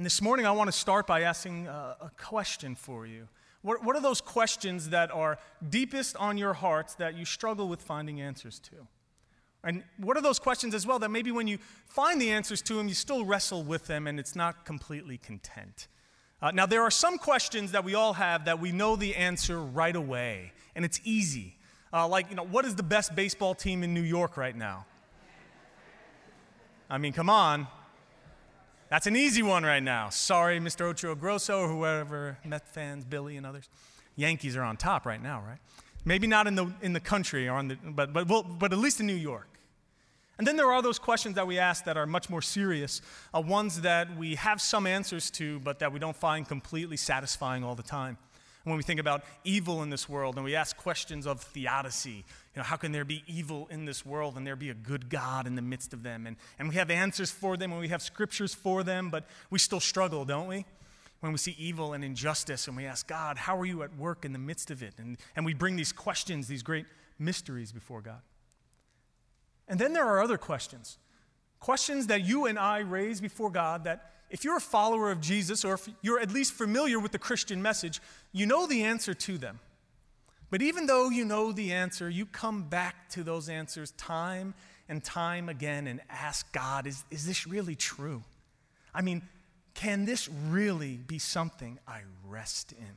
And this morning I want to start by asking a question for you. What are those questions that are deepest on your hearts that you struggle with finding answers to? And what are those questions as well that maybe when you find the answers to them, you still wrestle with them and it's not completely content? Now, there are some questions that we all have that we know the answer right away, and it's easy. What is the best baseball team in New York right now? I mean, come on. That's an easy one right now. Sorry, Mr. Ocho Grosso or whoever, Met fans, Billy and others. Yankees are on top right now, right? Maybe not in the country, but at least in New York. And then there are those questions that we ask that are much more serious, ones that we have some answers to, but that we don't find completely satisfying all the time. When we think about evil in this world and we ask questions of theodicy, how can there be evil in this world and there be a good God in the midst of them? And we have answers for them and we have scriptures for them, but we still struggle, don't we? When we see evil and injustice and we ask, God, how are you at work in the midst of it? And we bring these questions, these great mysteries before God. And then there are other questions that you and I raise before God that if you're a follower of Jesus or if you're at least familiar with the Christian message, you know the answer to them. But even though you know the answer, you come back to those answers time and time again and ask God, is this really true? I mean, can this really be something I rest in?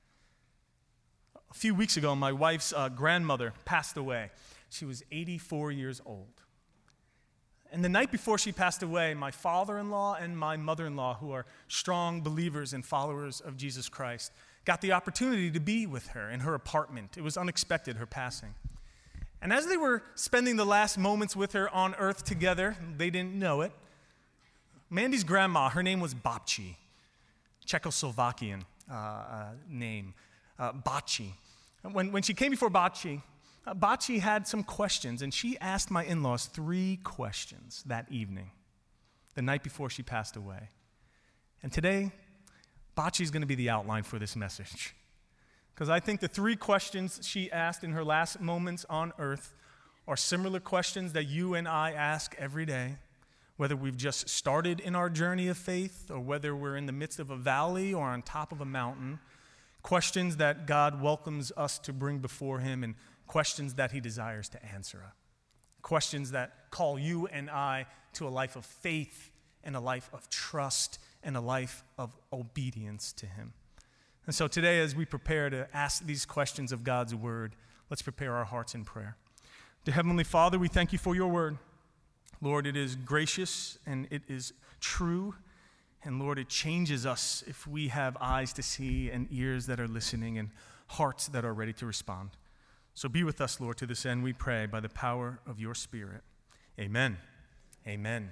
A few weeks ago, my wife's grandmother passed away. She was 84 years old. And the night before she passed away, my father-in-law and my mother-in-law, who are strong believers and followers of Jesus Christ, got the opportunity to be with her in her apartment. It was unexpected, her passing. And as they were spending the last moments with her on earth together, they didn't know it, Mandy's grandma, her name was Babci, Czechoslovakian name, Baci. When she came before Baci, Baci had some questions, and she asked my in-laws 3 questions that evening, the night before she passed away. And today, Baci is going to be the outline for this message, because I think the 3 questions she asked in her last moments on earth are similar questions that you and I ask every day, whether we've just started in our journey of faith or whether we're in the midst of a valley or on top of a mountain, questions that God welcomes us to bring before him and questions that he desires to answer. Questions that call you and I to a life of faith and a life of trust and a life of obedience to him. And so today, as we prepare to ask these questions of God's word, let's prepare our hearts in prayer. Dear Heavenly Father, we thank you for your word. Lord, it is gracious and it is true. And Lord, it changes us if we have eyes to see and ears that are listening and hearts that are ready to respond. So be with us, Lord, to this end, we pray, by the power of your Spirit. Amen. Amen.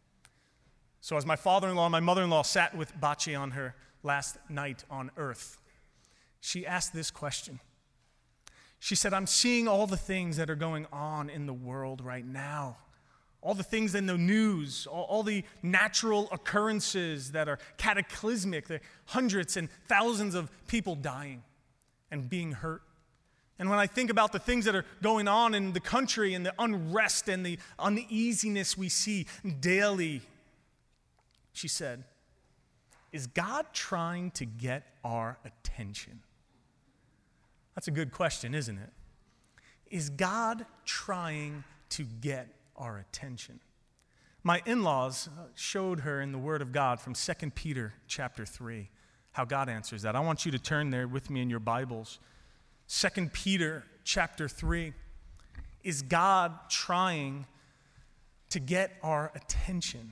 So as my father-in-law and my mother-in-law sat with Baci on her last night on earth, she asked this question. She said, I'm seeing all the things that are going on in the world right now. All the things in the news, all the natural occurrences that are cataclysmic, the hundreds and thousands of people dying and being hurt. And when I think about the things that are going on in the country and the unrest and the uneasiness we see daily, she said, is God trying to get our attention? That's a good question, isn't it? Is God trying to get our attention? My in-laws showed her in the Word of God from 2 Peter chapter 3 how God answers that. I want you to turn there with me in your Bibles. 2 Peter chapter 3, is God trying to get our attention?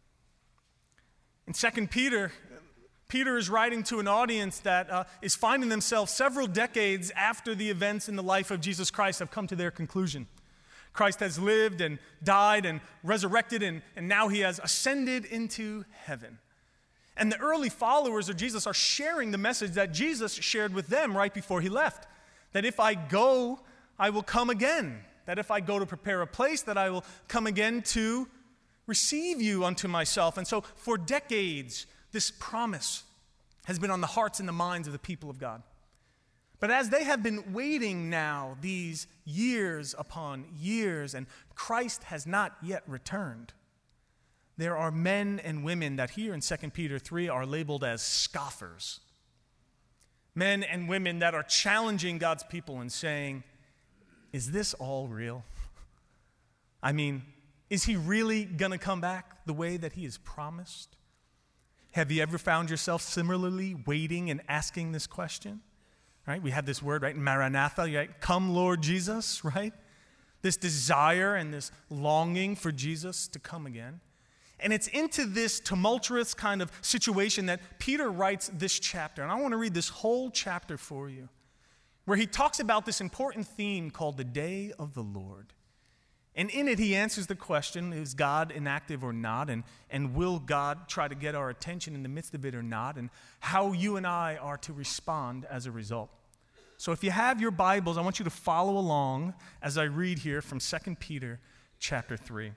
In 2 Peter, Peter is writing to an audience that is finding themselves several decades after the events in the life of Jesus Christ have come to their conclusion. Christ has lived and died and resurrected, and now he has ascended into heaven. And the early followers of Jesus are sharing the message that Jesus shared with them right before he left. That if I go, I will come again. That if I go to prepare a place, that I will come again to receive you unto myself. And so for decades, this promise has been on the hearts and the minds of the people of God. But as they have been waiting now these years upon years, and Christ has not yet returned, there are men and women that here in 2 Peter 3 are labeled as scoffers. Men and women that are challenging God's people and saying, is this all real? I mean, is he really going to come back the way that he has promised? Have you ever found yourself similarly waiting and asking this question? Right? We have this word, right? Maranatha, right? Come, Lord Jesus, right? This desire and this longing for Jesus to come again. And it's into this tumultuous kind of situation that Peter writes this chapter. And I want to read this whole chapter for you, where he talks about this important theme called the day of the Lord. And in it, he answers the question, is God inactive or not? And will God try to get our attention in the midst of it or not? And how you and I are to respond as a result. So if you have your Bibles, I want you to follow along as I read here from 2 Peter chapter 3.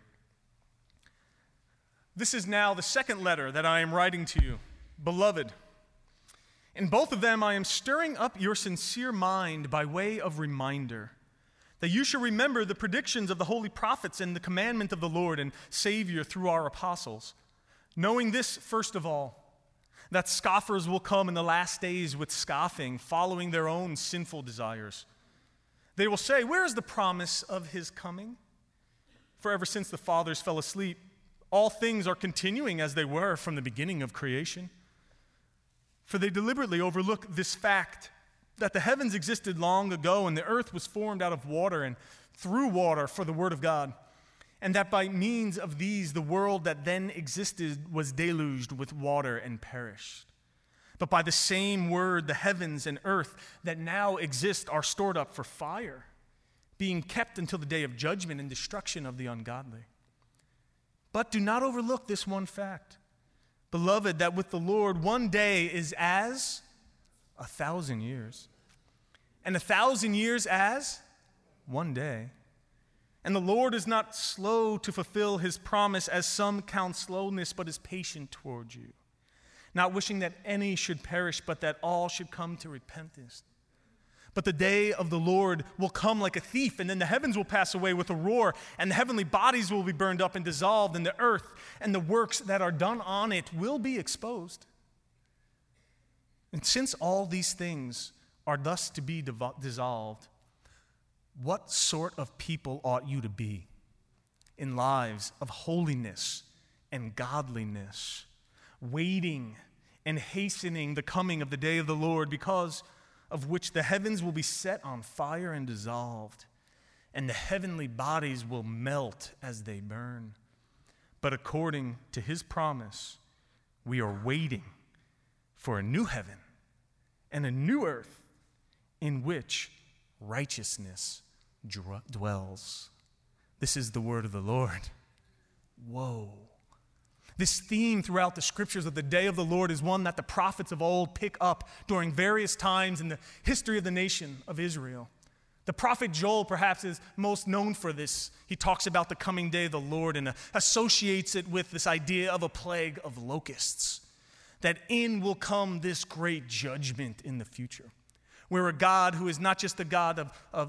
This is now the second letter that I am writing to you, beloved. In both of them I am stirring up your sincere mind by way of reminder, that you should remember the predictions of the holy prophets and the commandment of the Lord and Savior through our apostles, knowing this first of all, that scoffers will come in the last days with scoffing, following their own sinful desires. They will say, where is the promise of his coming? For ever since the fathers fell asleep, all things are continuing as they were from the beginning of creation. For they deliberately overlook this fact, that the heavens existed long ago, and the earth was formed out of water and through water for the word of God, and that by means of these the world that then existed was deluged with water and perished. But by the same word the heavens and earth that now exist are stored up for fire, being kept until the day of judgment and destruction of the ungodly. But do not overlook this one fact, beloved, that with the Lord 1 day is as 1,000 years, and 1,000 years as 1 day. And the Lord is not slow to fulfill his promise, as some count slowness, but is patient toward you, not wishing that any should perish, but that all should come to repentance. But the day of the Lord will come like a thief, and then the heavens will pass away with a roar, and the heavenly bodies will be burned up and dissolved, and the earth and the works that are done on it will be exposed. And since all these things are thus to be dissolved, what sort of people ought you to be in lives of holiness and godliness, waiting and hastening the coming of the day of the Lord, because of which the heavens will be set on fire and dissolved, and the heavenly bodies will melt as they burn. But according to his promise, we are waiting for a new heaven and a new earth in which righteousness dwells. This is the word of the Lord. Whoa. This theme throughout the scriptures of the day of the Lord is one that the prophets of old pick up during various times in the history of the nation of Israel. The prophet Joel perhaps is most known for this. He talks about the coming day of the Lord and associates it with this idea of a plague of locusts, that in will come this great judgment in the future, where a God who is not just a God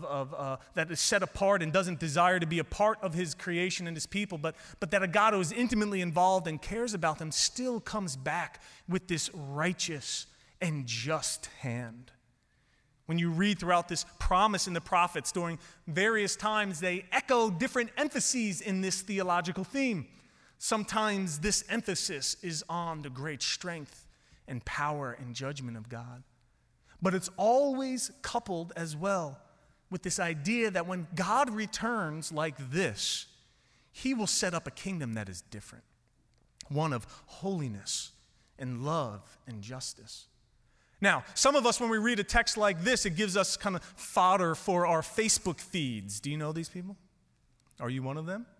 that is set apart and doesn't desire to be a part of his creation and his people, but that a God who is intimately involved and cares about them still comes back with this righteous and just hand. When you read throughout this promise in the prophets during various times, they echo different emphases in this theological theme. Sometimes this emphasis is on the great strength and power and judgment of God. But it's always coupled as well with this idea that when God returns like this, he will set up a kingdom that is different, one of holiness and love and justice. Now, some of us, when we read a text like this, it gives us kind of fodder for our Facebook feeds. Do you know these people? Are you one of them?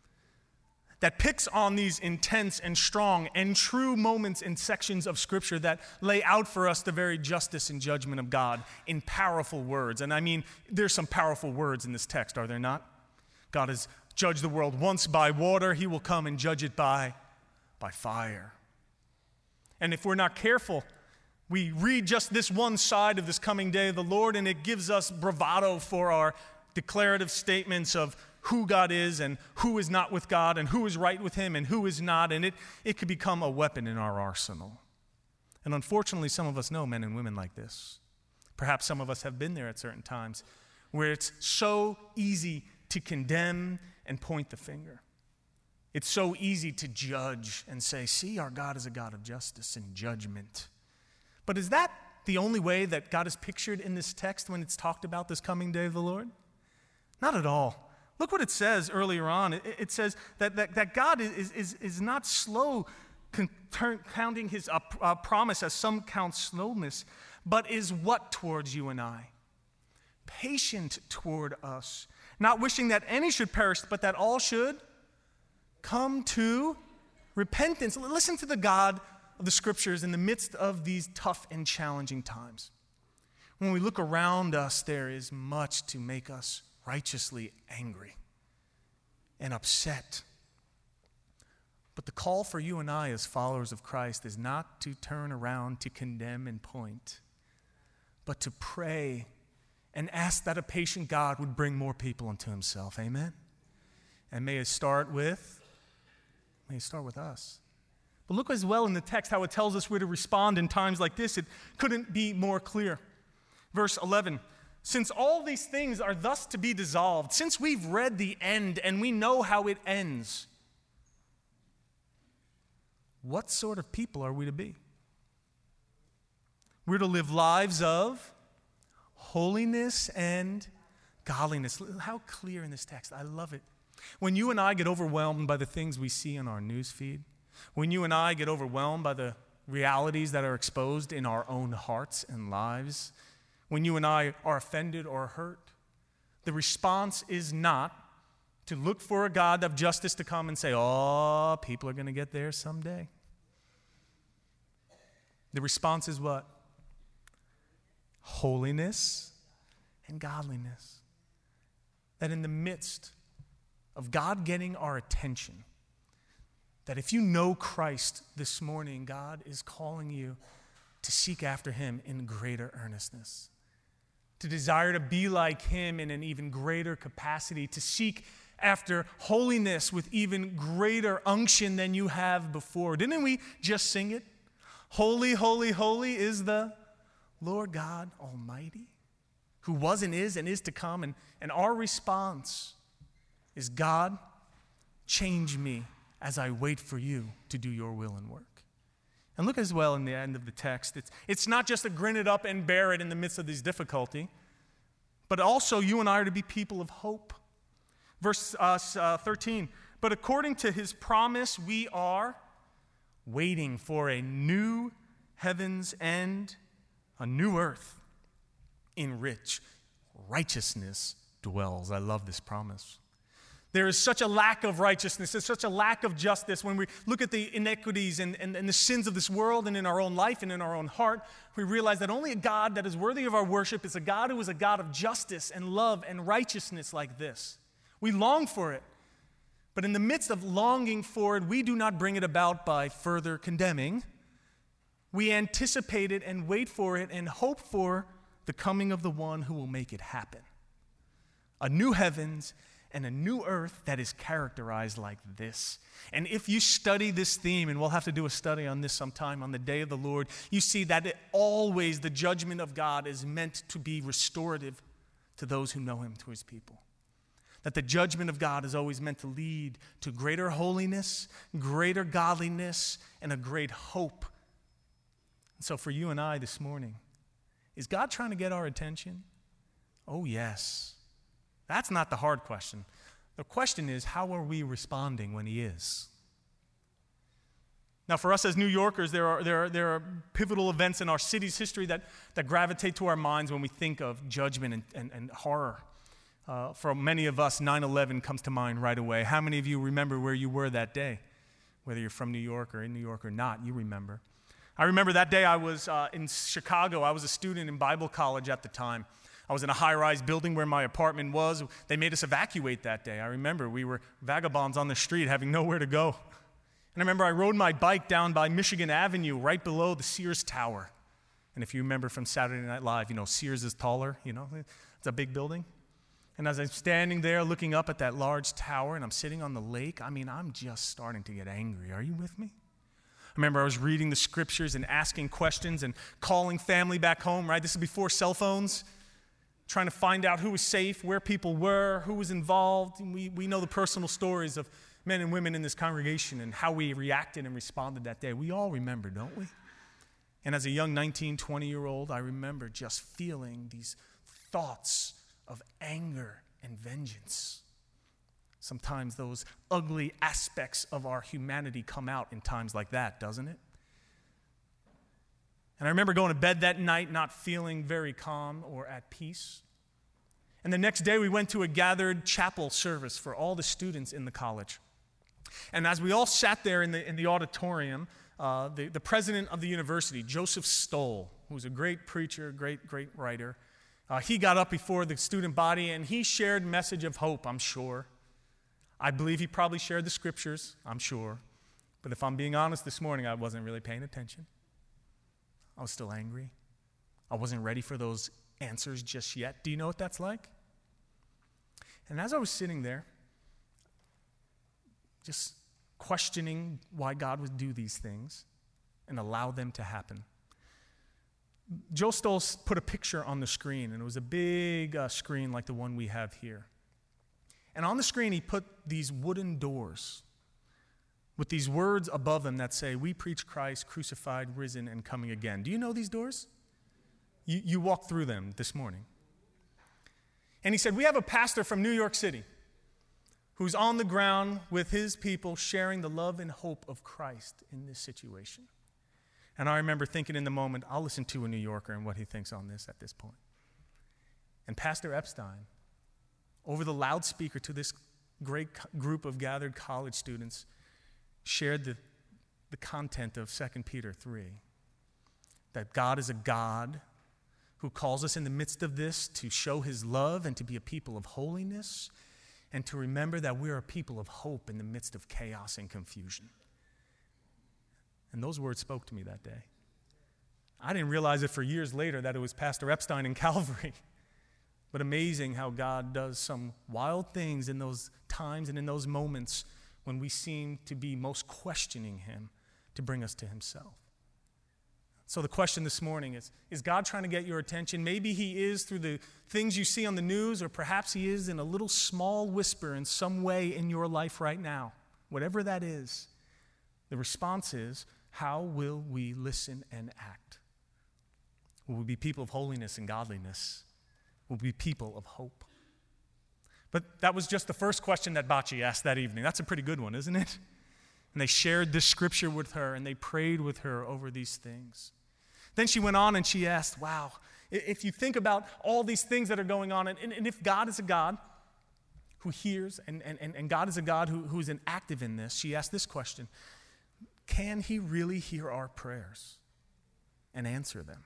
That picks on these intense and strong and true moments and sections of Scripture that lay out for us the very justice and judgment of God in powerful words. And I mean, there's some powerful words in this text, are there not? God has judged the world once by water. He will come and judge it by fire. And if we're not careful, we read just this one side of this coming day of the Lord, and it gives us bravado for our declarative statements of who God is and who is not with God and who is right with him and who is not, and it could become a weapon in our arsenal. And unfortunately, some of us know men and women like this. Perhaps some of us have been there at certain times where it's so easy to condemn and point the finger. It's so easy to judge and say, see, our God is a God of justice and judgment. But is that the only way that God is pictured in this text when it's talked about this coming day of the Lord? Not at all. Look what it says earlier on. It says that God is not slow counting his promise as some count slowness, but is what towards you and I? Patient toward us, not wishing that any should perish, but that all should come to repentance. Listen to the God of the Scriptures in the midst of these tough and challenging times. When we look around us, there is much to make us righteously angry and upset. But the call for you and I as followers of Christ is not to turn around to condemn and point, but to pray and ask that a patient God would bring more people unto himself. Amen? And may it start with us. But look as well in the text how it tells us where to respond in times like this. It couldn't be more clear. Verse 11, since all these things are thus to be dissolved, since we've read the end and we know how it ends, what sort of people are we to be? We're to live lives of holiness and godliness. How clear in this text. I love it. When you and I get overwhelmed by the things we see on our news feed, when you and I get overwhelmed by the realities that are exposed in our own hearts and lives, when you and I are offended or hurt, the response is not to look for a God of justice to come and say, oh, people are going to get there someday. The response is what? Holiness and godliness. That in the midst of God getting our attention, that if you know Christ this morning, God is calling you to seek after him in greater earnestness, to desire to be like him in an even greater capacity, to seek after holiness with even greater unction than you have before. Didn't we just sing it? Holy, holy, holy is the Lord God Almighty, who was and is to come. And our response is, God, change me as I wait for you to do your will and work. And look as well in the end of the text. It's not just to grin it up and bear it in the midst of this difficulty, but also you and I are to be people of hope. Verse 13, but according to his promise, we are waiting for a new heavens and a new earth in which righteousness dwells. I love this promise. There is such a lack of righteousness, there's such a lack of justice when we look at the inequities and the sins of this world and in our own life and in our own heart. We realize that only a God that is worthy of our worship is a God who is a God of justice and love and righteousness like this. We long for it. But in the midst of longing for it, we do not bring it about by further condemning. We anticipate it and wait for it and hope for the coming of the one who will make it happen. A new heavens and a new earth that is characterized like this. And if you study this theme, and we'll have to do a study on this sometime on the day of the Lord, you see that always the judgment of God is meant to be restorative to those who know him, to his people. That the judgment of God is always meant to lead to greater holiness, greater godliness, and a great hope. And so for you and I this morning, is God trying to get our attention? Oh, yes. That's not the hard question. The question is, how are we responding when he is? Now, for us as New Yorkers, there are pivotal events in our city's history that gravitate to our minds when we think of judgment and horror. For many of us, 9/11 comes to mind right away. How many of you remember where you were that day? Whether you're from New York or in New York or not, you remember. I remember that day I was in Chicago. I was a student in Bible college at the time. I was in a high-rise building where my apartment was. They made us evacuate that day. I remember we were vagabonds on the street having nowhere to go. And I remember I rode my bike down by Michigan Avenue right below the Sears Tower. And if you remember from Saturday Night Live, Sears is taller, it's a big building. And as I'm standing there looking up at that large tower and I'm sitting on the lake, I'm just starting to get angry. Are you with me? I remember I was reading the scriptures and asking questions and calling family back home, right? This is before cell phones, trying to find out who was safe, where people were, who was involved. And we know the personal stories of men and women in this congregation and how we reacted and responded that day. We all remember, don't we? And as a young 19, 20-year-old, I remember just feeling these thoughts of anger and vengeance. Sometimes those ugly aspects of our humanity come out in times like that, doesn't it? And I remember going to bed that night not feeling very calm or at peace. And the next day we went to a gathered chapel service for all the students in the college. And as we all sat there in the auditorium, the president of the university, Joseph Stoll, who was a great preacher, great writer, he got up before the student body and he shared a message of hope, I'm sure. I believe he probably shared the scriptures, I'm sure. But if I'm being honest this morning, I wasn't really paying attention. I was still angry. I wasn't ready for those answers just yet. Do you know what that's like? And as I was sitting there, just questioning why God would do these things and allow them to happen, Joe Stoll put a picture on the screen, and it was a big screen like the one we have here. And on the screen, he put these wooden doors with these words above them that say, "We preach Christ, crucified, risen, and coming again." Do you know these doors? You walked through them this morning. And he said, "We have a pastor from New York City who's on the ground with his people sharing the love and hope of Christ in this situation." And I remember thinking in the moment, I'll listen to a New Yorker and what he thinks on this at this point. And Pastor Epstein, over the loudspeaker to this great group of gathered college students, shared the content of 2 Peter 3, that God is a God who calls us in the midst of this to show his love and to be a people of holiness and to remember that we're a people of hope in the midst of chaos and confusion. And those words spoke to me that day. I didn't realize it for years later that it was Pastor Epstein in Calvary. But amazing how God does some wild things in those times and in those moments when we seem to be most questioning him to bring us to himself. So the question this morning is God trying to get your attention? Maybe he is through the things you see on the news, or perhaps he is in a little small whisper in some way in your life right now. Whatever that is, the response is, how will we listen and act? Will we be people of holiness and godliness? Will we be people of hope? But that was just the first question that Bachi asked that evening. That's a pretty good one, isn't it? And they shared this scripture with her, and they prayed with her over these things. Then she went on and she asked, wow, if you think about all these things that are going on, and if God is a God who hears, and God is a God who is active in this, she asked this question: can he really hear our prayers and answer them?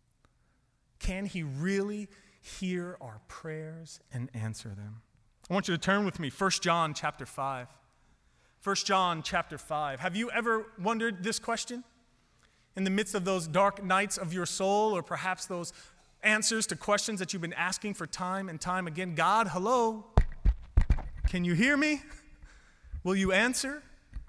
Can he really hear our prayers and answer them? I want you to turn with me, 1 John chapter 5. 1 John chapter 5. Have you ever wondered this question? In the midst of those dark nights of your soul, or perhaps those answers to questions that you've been asking for time and time again, God, hello, can you hear me? Will you answer?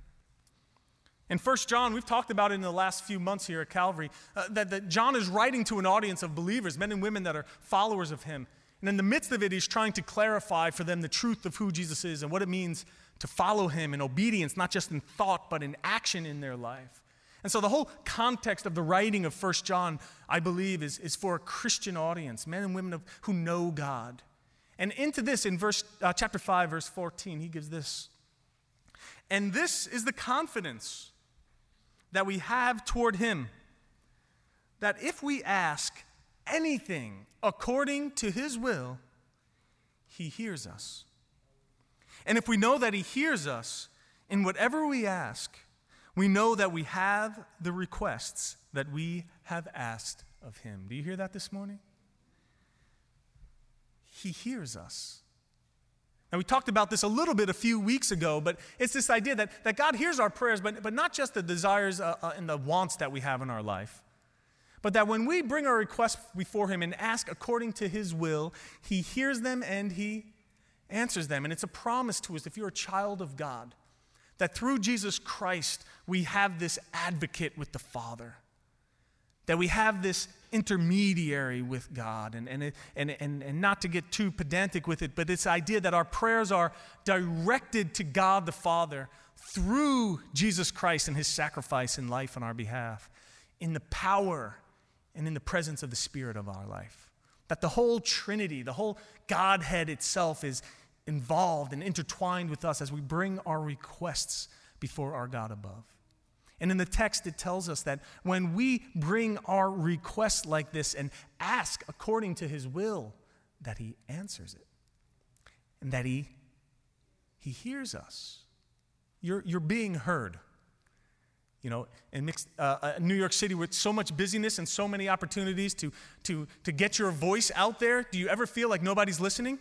In 1 John, we've talked about it in the last few months here at Calvary, that John is writing to an audience of believers, men and women that are followers of him. And in the midst of it, he's trying to clarify for them the truth of who Jesus is and what it means to follow him in obedience, not just in thought, but in action in their life. And so the whole context of the writing of 1 John, I believe, is for a Christian audience, men and women who know God. And into this, in chapter 5, verse 14, he gives this. And this is the confidence that we have toward him, that if we ask anything according to his will, he hears us. And if we know that he hears us in whatever we ask, we know that we have the requests that we have asked of him. Do you hear that this morning? He hears us. Now, we talked about this a little bit a few weeks ago, but it's this idea that God hears our prayers, but not just the desires and the wants that we have in our life, but that when we bring our requests before him and ask according to his will, he hears them and he answers them. And it's a promise to us, if you're a child of God, that through Jesus Christ, we have this advocate with the Father, that we have this intermediary with God, and not to get too pedantic with it, but this idea that our prayers are directed to God the Father through Jesus Christ and his sacrifice and life on our behalf, in the power and in the presence of the Spirit of our life. That the whole Trinity, the whole Godhead itself is involved and intertwined with us as we bring our requests before our God above. And in the text, it tells us that when we bring our requests like this and ask according to his will, that he answers it and that he hears us. You're being heard. You know, in New York City with so much busyness and so many opportunities to get your voice out there, do you ever feel like nobody's listening?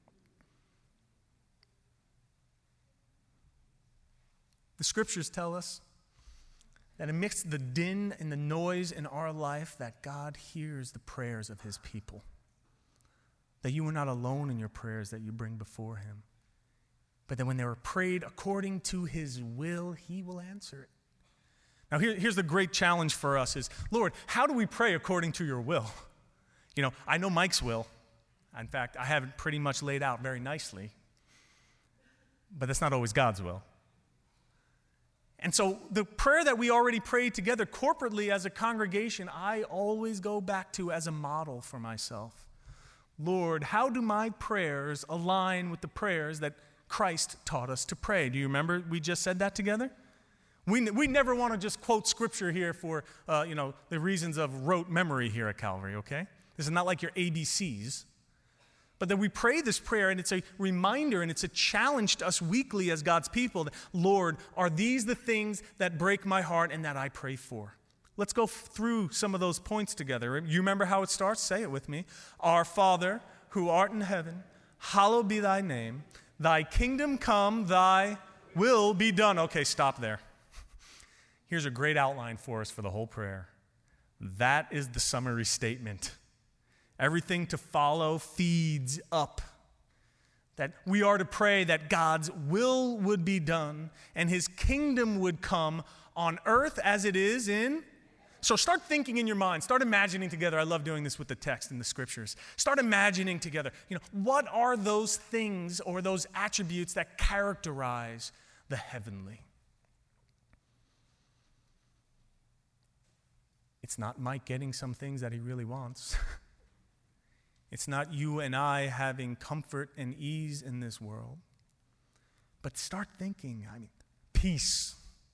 The scriptures tell us that amidst the din and the noise in our life, that God hears the prayers of his people. That you are not alone in your prayers that you bring before him. But that when they were prayed according to his will, he will answer it. Now here's the great challenge for us is, Lord, how do we pray according to your will? You know, I know Mike's will. In fact, I have it pretty much laid out very nicely. But that's not always God's will. And so the prayer that we already prayed together corporately as a congregation, I always go back to as a model for myself. Lord, how do my prayers align with the prayers that Christ taught us to pray? Do you remember we just said that together? We never want to just quote scripture here for the reasons of rote memory here at Calvary, okay? This is not like your ABCs. But that we pray this prayer, and it's a reminder and it's a challenge to us weekly as God's people. That, Lord, are these the things that break my heart and that I pray for? Let's go through some of those points together. You remember how it starts? Say it with me. Our Father, who art in heaven, hallowed be thy name. Thy kingdom come, thy will be done. Okay, stop there. Here's a great outline for us for the whole prayer. That is the summary statement. Everything to follow feeds up. That we are to pray that God's will would be done and his kingdom would come on earth as it is in. So start thinking in your mind. Start imagining together. I love doing this with the text and the scriptures. Start imagining together. What are those things or those attributes that characterize the heavenly? It's not Mike getting some things that he really wants. It's not you and I having comfort and ease in this world. But start thinking, peace,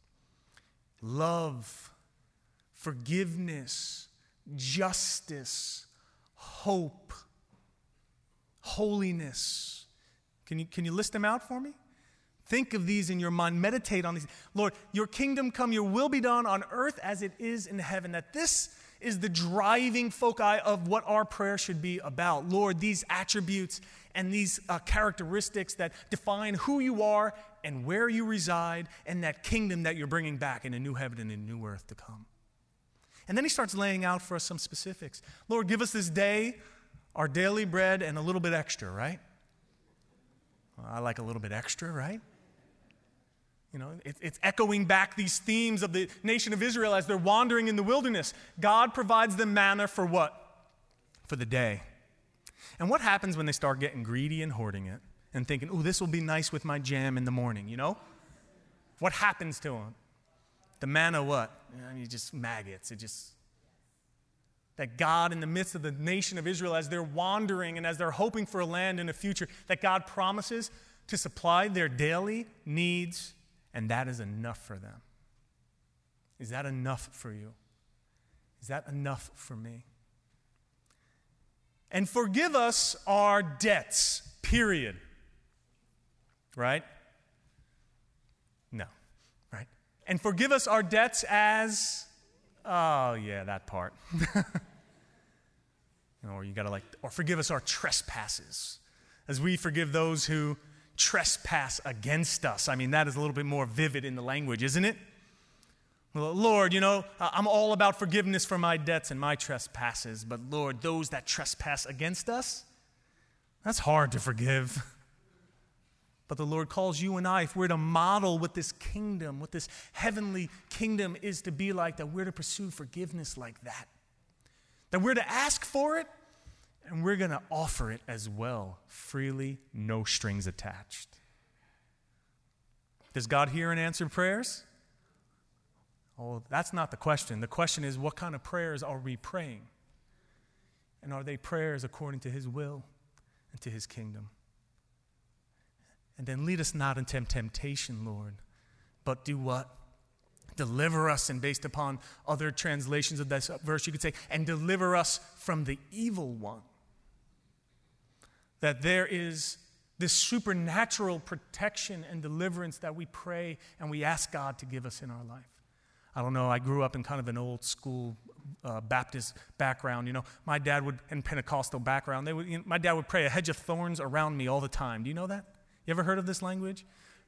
love, forgiveness, justice, hope, holiness. Can you list them out for me? Think of these in your mind. Meditate on these. Lord, your kingdom come, your will be done on earth as it is in heaven. That this is the driving foci of what our prayer should be about. Lord, these attributes and these characteristics that define who you are and where you reside and that kingdom that you're bringing back in a new heaven and a new earth to come. And then he starts laying out for us some specifics. Lord, give us this day our daily bread and a little bit extra, right? Well, I like a little bit extra, right? It's echoing back these themes of the nation of Israel as they're wandering in the wilderness. God provides them manna for what? For the day. And what happens when they start getting greedy and hoarding it and thinking, oh, this will be nice with my jam in the morning, What happens to them? The manna what? Just maggots. That God in the midst of the nation of Israel as they're wandering and as they're hoping for a land in the future, that God promises to supply their daily needs. And that is enough for them. Is that enough for you? Is that enough for me? And forgive us our debts, period. Right? No. Right? And forgive us our debts as, oh yeah, that part. Or forgive us our trespasses, as we forgive those who trespass against us. That is a little bit more vivid in the language, isn't it? Lord, I'm all about forgiveness for my debts and my trespasses, but Lord, those that trespass against us, that's hard to forgive. But the Lord calls you and I, if we're to model what this kingdom, what this heavenly kingdom is to be like, that we're to pursue forgiveness like that. That we're to ask for it, and we're going to offer it as well, freely, no strings attached. Does God hear and answer prayers? Oh, that's not the question. The question is, what kind of prayers are we praying? And are they prayers according to His will and to His kingdom? And then lead us not into temptation, Lord, but do what? Deliver us, and based upon other translations of this verse, you could say, and deliver us from the evil one. That there is this supernatural protection and deliverance that we pray and we ask God to give us in our life. I don't know, I grew up in kind of an old school Baptist background. My dad would, and Pentecostal background, my dad would pray a hedge of thorns around me all the time. Do you know that? You ever heard of this language?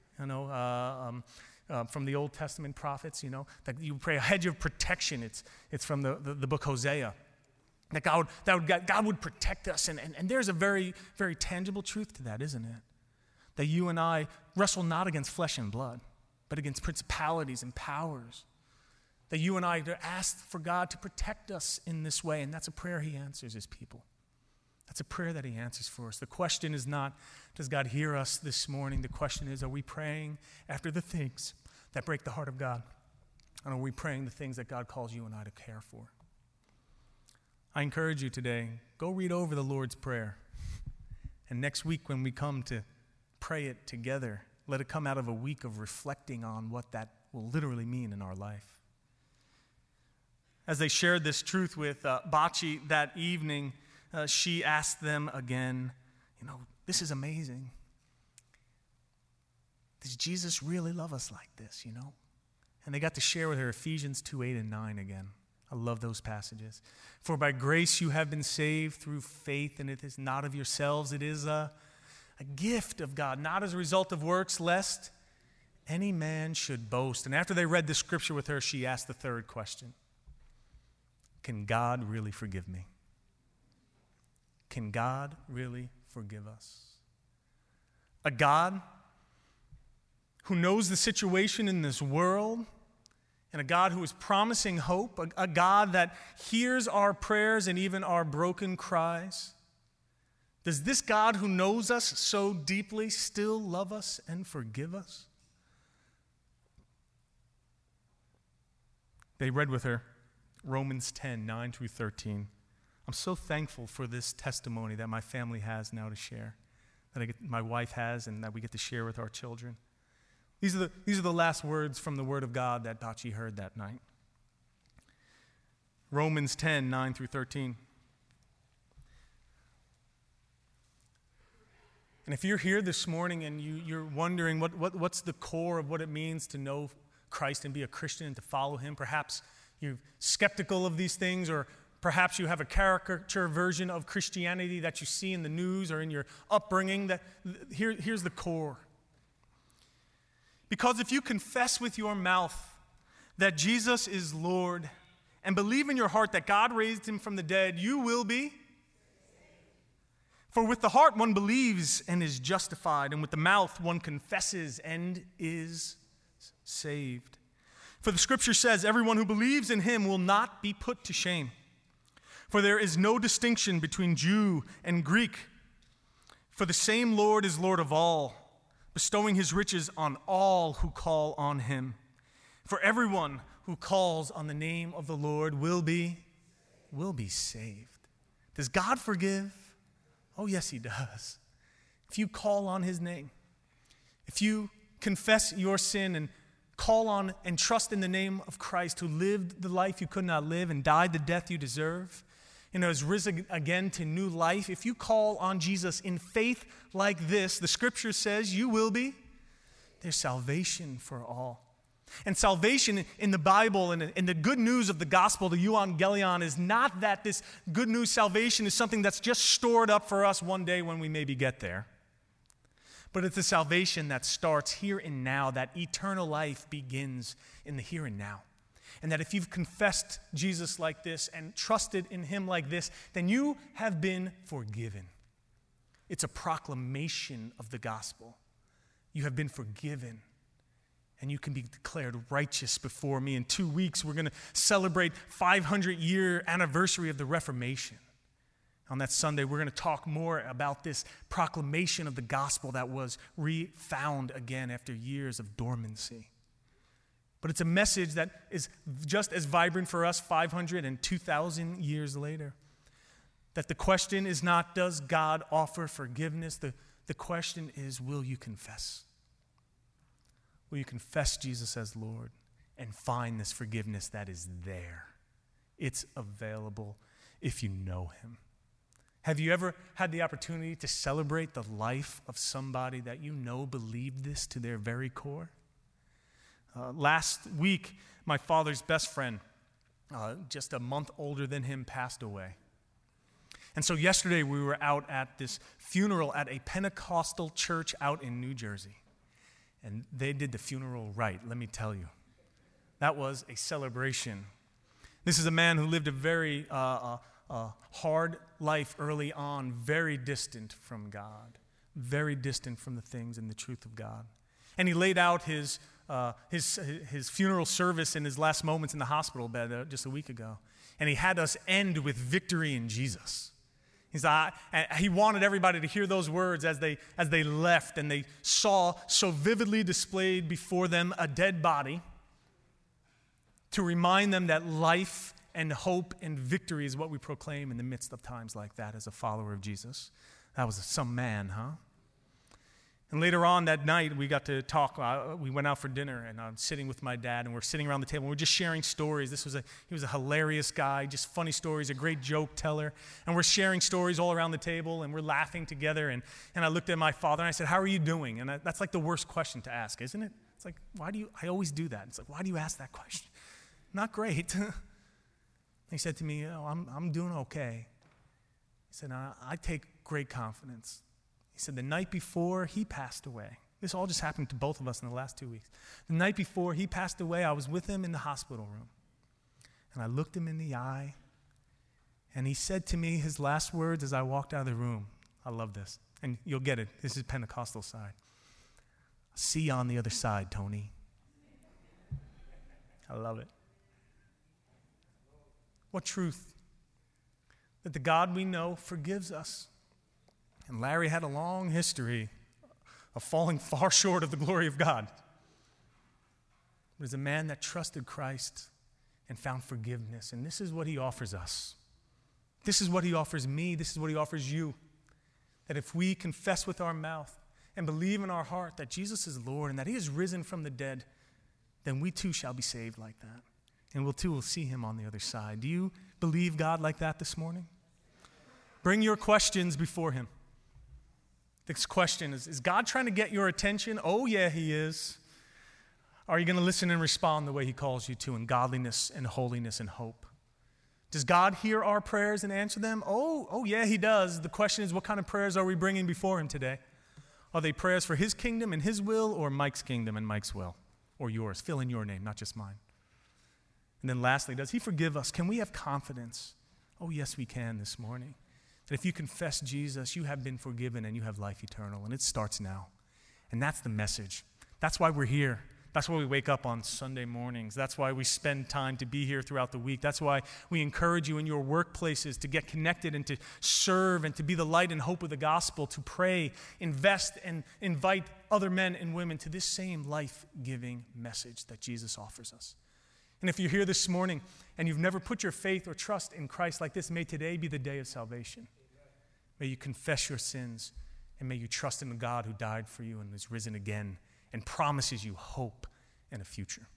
From the Old Testament prophets, that you pray a hedge of protection. It's from the book Hosea. That God would protect us. And there's a very, very tangible truth to that, isn't it? That you and I wrestle not against flesh and blood, but against principalities and powers. That you and I ask for God to protect us in this way, and that's a prayer He answers His people. That's a prayer that He answers for us. The question is not, does God hear us this morning? The question is, are we praying after the things that break the heart of God? And are we praying the things that God calls you and I to care for? I encourage you today, go read over the Lord's Prayer. And next week when we come to pray it together, let it come out of a week of reflecting on what that will literally mean in our life. As they shared this truth with Bachi that evening, she asked them again, this is amazing. Does Jesus really love us like this, And they got to share with her Ephesians 2:8 and 9 again. I love those passages. For by grace you have been saved through faith, and it is not of yourselves. It is a gift of God, not as a result of works, lest any man should boast. And after they read the scripture with her, she asked the third question. Can God really forgive me? Can God really forgive us? A God who knows the situation in this world, and a God who is promising hope, a God that hears our prayers and even our broken cries. Does this God who knows us so deeply still love us and forgive us? They read with her Romans 10, 9 through 13. I'm so thankful for this testimony that my family has now to share, that my wife has, and that we get to share with our children. These are the last words from the Word of God that Bachi heard that night. Romans 10, 9 through 13. And if you're here this morning and you're wondering what's the core of what it means to know Christ and be a Christian and to follow Him, perhaps you're skeptical of these things, or perhaps you have a caricature version of Christianity that you see in the news or in your upbringing. Here's the core. Because if you confess with your mouth that Jesus is Lord and believe in your heart that God raised Him from the dead, you will be. For with the heart one believes and is justified, and with the mouth one confesses and is saved. For the scripture says, everyone who believes in Him will not be put to shame. For there is no distinction between Jew and Greek. For the same Lord is Lord of all, bestowing His riches on all who call on Him. For everyone who calls on the name of the Lord will be saved. Does God forgive? Oh, yes, He does. If you call on His name, if you confess your sin and call on and trust in the name of Christ, who lived the life you could not live and died the death you deserve, and has risen again to new life, if you call on Jesus in faith like this, the scripture says you will be. There's salvation for all. And salvation in the Bible and the good news of the gospel, the euangelion, is not that this good news salvation is something that's just stored up for us one day when we maybe get there. But it's a salvation that starts here and now, that eternal life begins in the here and now. And that if you've confessed Jesus like this and trusted in him like this, then you have been forgiven. It's a proclamation of the gospel. You have been forgiven, and you can be declared righteous before me. In 2 weeks, we're going to celebrate 500-year anniversary of the Reformation. On that Sunday, we're going to talk more about this proclamation of the gospel that was refound again after years of dormancy. But it's a message that is just as vibrant for us 500 and 2,000 years later. That the question is not, does God offer forgiveness? The question is, will you confess? Will you confess Jesus as Lord and find this forgiveness that is there? It's available if you know him. Have you ever had the opportunity to celebrate the life of somebody that you know believed this to their very core? Last week, my father's best friend, just a month older than him, passed away. And so yesterday we were out at this funeral at a Pentecostal church out in New Jersey. And they did the funeral right, let me tell you. That was a celebration. This is a man who lived a very hard life early on, very distant from God, very distant from the things and the truth of God. And he laid out his funeral service in his last moments in the hospital bed just a week ago. And he had us end with victory in Jesus. He wanted everybody to hear those words as they left, and they saw so vividly displayed before them a dead body to remind them that life and hope and victory is what we proclaim in the midst of times like that as a follower of Jesus. That was some man, huh? And later on that night, we got to talk. We went out for dinner, and I'm sitting with my dad, and we're sitting around the table. And we're just sharing stories. He was a hilarious guy, just funny stories, a great joke teller. And we're sharing stories all around the table, and we're laughing together. And I looked at my father, and I said, "How are you doing?" And that's like the worst question to ask, isn't it? It's like, I always do that. It's like, why do you ask that question? Not great. He said to me, I'm doing okay. He said, I take great confidence. He said, the night before he passed away, this all just happened to both of us in the last 2 weeks. The night before he passed away, I was with him in the hospital room. And I looked him in the eye, and he said to me his last words as I walked out of the room. I love this. And you'll get it. This is Pentecostal side. See you on the other side, Tony. I love it. What truth? That the God we know forgives us. And Larry had a long history of falling far short of the glory of God. But as a man that trusted Christ and found forgiveness, and this is what he offers us. This is what he offers me. This is what he offers you. That if we confess with our mouth and believe in our heart that Jesus is Lord and that he is risen from the dead, then we too shall be saved like that. And we'll see him on the other side. Do you believe God like that this morning? Bring your questions before him. This question is God trying to get your attention? Oh, yeah, he is. Are you going to listen and respond the way he calls you to in godliness and holiness and hope? Does God hear our prayers and answer them? Oh, yeah, he does. The question is, what kind of prayers are we bringing before him today? Are they prayers for his kingdom and his will, or Mike's kingdom and Mike's will? Or yours? Fill in your name, not just mine. And then lastly, does he forgive us? Can we have confidence? Oh, yes, we can this morning. That if you confess Jesus, you have been forgiven and you have life eternal. And it starts now. And that's the message. That's why we're here. That's why we wake up on Sunday mornings. That's why we spend time to be here throughout the week. That's why we encourage you in your workplaces to get connected and to serve and to be the light and hope of the gospel, to pray, invest, and invite other men and women to this same life-giving message that Jesus offers us. And if you're here this morning and you've never put your faith or trust in Christ like this, may today be the day of salvation. May you confess your sins, and may you trust in the God who died for you and is risen again and promises you hope and a future.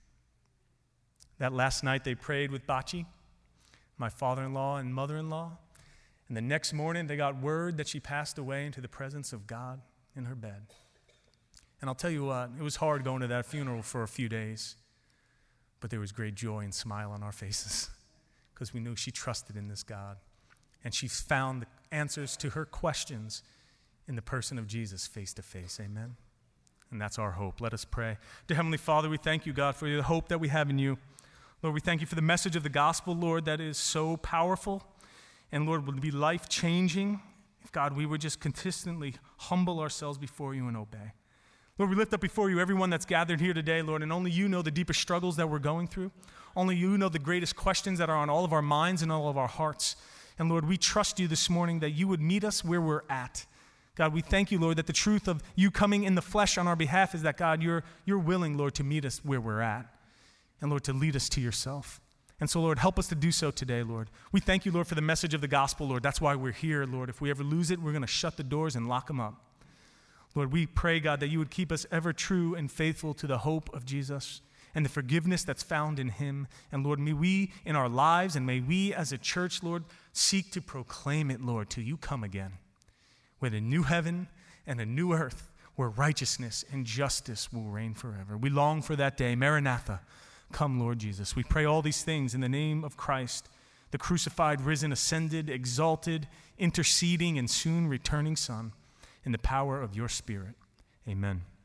That last night they prayed with Bachi, my father-in-law and mother-in-law, and the next morning they got word that she passed away into the presence of God in her bed. And I'll tell you what, it was hard going to that funeral for a few days. But there was great joy and smile on our faces because we knew she trusted in this God. And she found the answers to her questions in the person of Jesus face to face. Amen? And that's our hope. Let us pray. Dear Heavenly Father, we thank you, God, for the hope that we have in you. Lord, we thank you for the message of the gospel, Lord, that is so powerful and, Lord, would be life-changing if, God, we would just consistently humble ourselves before you and obey. Lord, we lift up before you everyone that's gathered here today, Lord, and only you know the deepest struggles that we're going through. Only you know the greatest questions that are on all of our minds and all of our hearts. And, Lord, we trust you this morning that you would meet us where we're at. God, we thank you, Lord, that the truth of you coming in the flesh on our behalf is that, God, you're willing, Lord, to meet us where we're at. And, Lord, to lead us to yourself. And so, Lord, help us to do so today, Lord. We thank you, Lord, for the message of the gospel, Lord. That's why we're here, Lord. If we ever lose it, we're going to shut the doors and lock them up. Lord, we pray, God, that you would keep us ever true and faithful to the hope of Jesus and the forgiveness that's found in him. And, Lord, may we in our lives and may we as a church, Lord, seek to proclaim it, Lord, till you come again with a new heaven and a new earth where righteousness and justice will reign forever. We long for that day. Maranatha. Come, Lord Jesus. We pray all these things in the name of Christ, the crucified, risen, ascended, exalted, interceding, and soon returning Son, in the power of your Spirit. Amen.